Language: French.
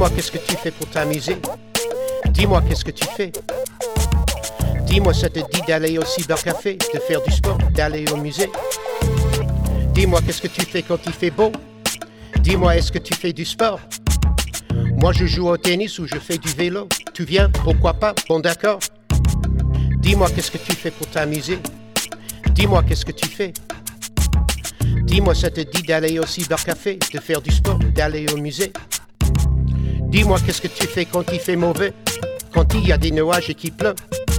Dis-moi qu'est-ce que tu fais pour t'amuser. Dis-moi qu'est-ce que tu fais. Dis-moi ça te dit d'aller au cybercafé, de faire du sport, d'aller au musée. Dis-moi qu'est-ce que tu fais quand il fait beau. Dis-moi est-ce que tu fais du sport. Moi je joue au tennis ou je fais du vélo. Tu viens, pourquoi pas, bon d'accord. Dis-moi qu'est-ce que tu fais pour t'amuser. Dis-moi qu'est-ce que tu fais. Dis-moi ça te dit d'aller au cybercafé, de faire du sport, d'aller au musée. Dis-moi qu'est-ce que tu fais quand il fait mauvais, quand il y a des nuages et qu'il pleut.